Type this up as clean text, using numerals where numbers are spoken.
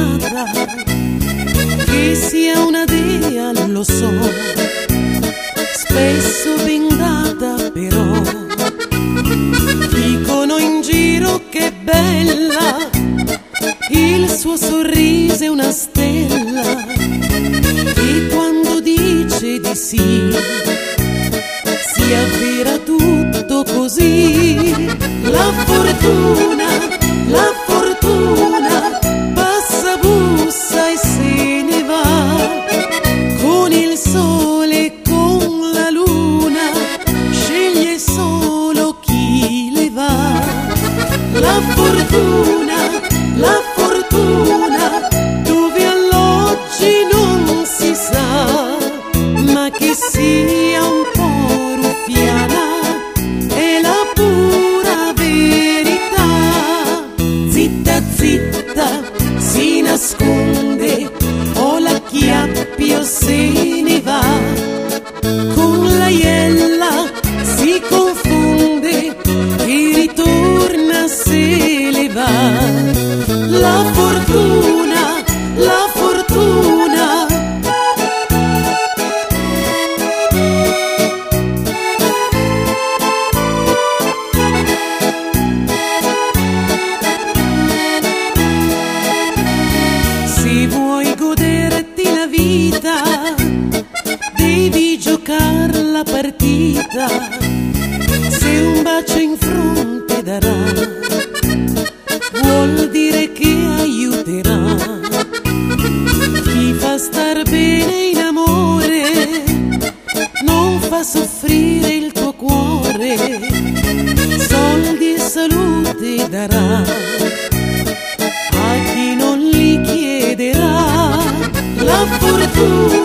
fortunata, che sia una dea lo so, spesso bendata però. Dicono in giro che è bella, il suo sorriso è una stella, e quando dice di sì si avvera tutto così. La fortuna passa, bussa e se ne va, con il sole e con la luna sceglie solo chi le va. La fortuna dove alloggi non si sa, ma che sia un po' ruffiana è la pura verità. Zitta zitta si nasconde, o la chiappi o se ne va, con la iella si confonde e ritorna se le va. La fortuna se vuoi goderti la vita devi giocare la partita, se un bacio in fronte darà vuol dire che aiuterà. Chi fa star bene in amore non fa soffrire il tuo cuore, soldi e salute darà a chi non li chiederà. La fortuna